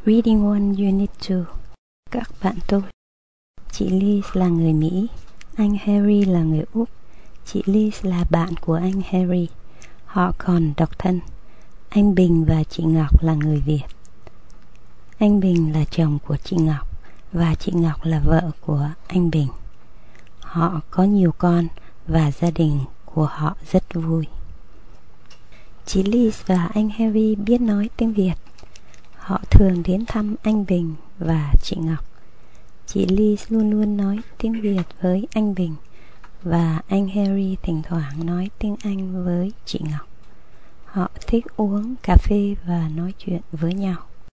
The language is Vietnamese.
Reading 1 Unit 2. Các bạn tôi. Chị Liz là người Mỹ, anh Harry là người Úc. Chị Liz là bạn của anh Harry. Họ còn độc thân. Anh Bình và chị Ngọc là người Việt. Anh Bình là chồng của chị Ngọc và chị Ngọc là vợ của anh Bình. Họ có nhiều con và gia đình của họ rất vui. Chị Liz và anh Harry biết nói tiếng Việt. Họ thường đến thăm anh Bình và chị Ngọc. Chị Liz luôn luôn nói tiếng Việt với anh Bình và anh Harry thỉnh thoảng nói tiếng Anh với chị Ngọc. Họ thích uống cà phê và nói chuyện với nhau.